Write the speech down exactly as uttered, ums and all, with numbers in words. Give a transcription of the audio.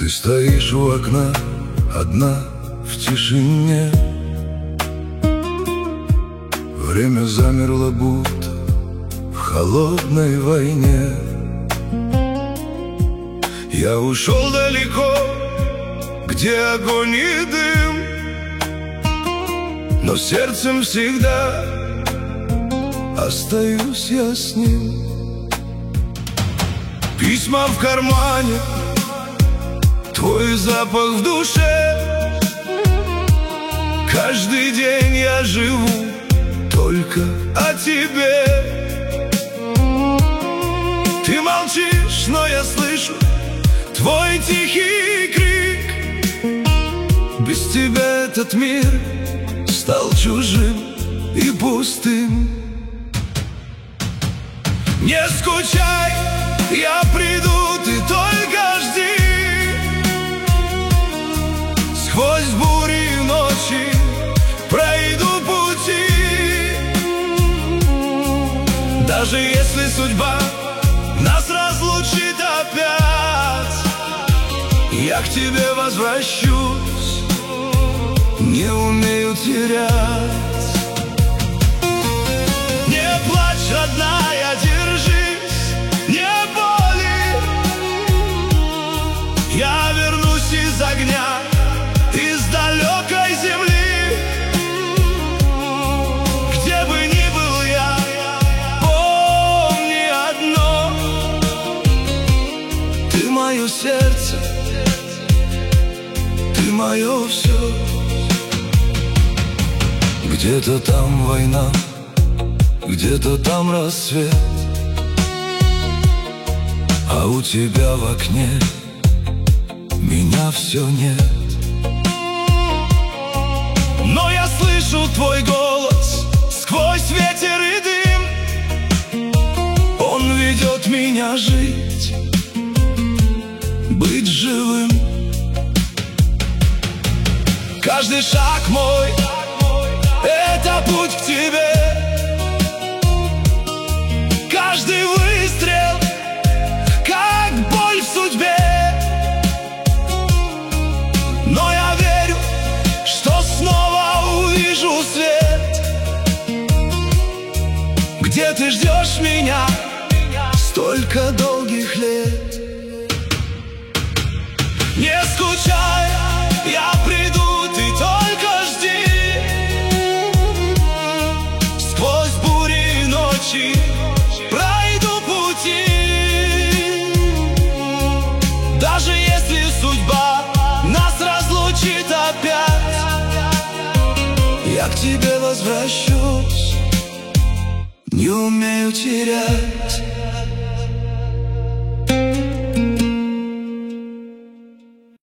Ты стоишь у окна, одна в тишине. Время замерло, будто в холодной войне. Я ушел далеко, где огонь и дым, но сердцем всегда остаюсь я с ним. Письма в кармане, твой запах в душе. Каждый день я живу только о тебе. Ты молчишь, но я слышу твой тихий крик. Без тебя этот мир стал чужим и пустым. Не скучай, я приду, ты только жди. Сквозь бури и ночи пройду пути. Даже если судьба нас разлучит опять, я к тебе возвращусь, не умею терять. Не плачь, родная, держись, не боли. Я вернусь из огня, из далекой земли. Где бы ни был я, помни одно: ты мое сердце, ты мое все. Где-то там война, где-то там рассвет, а у тебя в окне меня все нет. Но я слышу твой голос сквозь ветер и дым. Он ведет меня жить, быть живым. Каждый шаг мой — это путь к тебе. Каждый выстрел — как боль в судьбе. Но я верю, что снова увижу свет, где ты ждешь меня столько долгих лет. Не скучай, я приду, ты только жди. Сквозь бури и ночи пройду пути. Даже если судьба нас разлучит опять, я к тебе возвращусь, не умею терять.